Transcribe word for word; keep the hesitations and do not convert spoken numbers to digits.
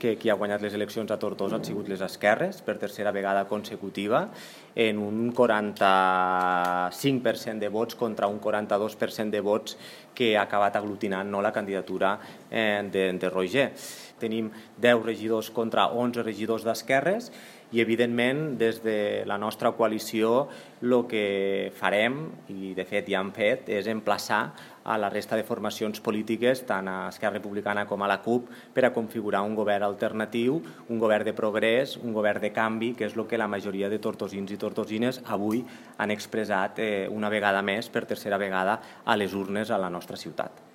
que qui ha guanyat les eleccions a Tortosa han sigut les esquerres per tercera vegada consecutiva en un quaranta-cinc per cent de vots contra un quaranta-dos per cent de vots que ha acabat aglutinant no, la candidatura eh, de, de Roger. Tenim deu regidors contra onze regidors d'esquerres i, evidentment, des de la nostra coalició el que farem, i de fet ja hem fet, és emplaçar a la resta de formacions polítiques, tant a Esquerra Republicana com a la CUP, per a configurar un govern alternatiu, un govern de progrés, un govern de canvi, que és el que la majoria de tortosins i tortosines avui han expressat eh, una vegada més, per tercera vegada, a les urnes a la nostra ciutat.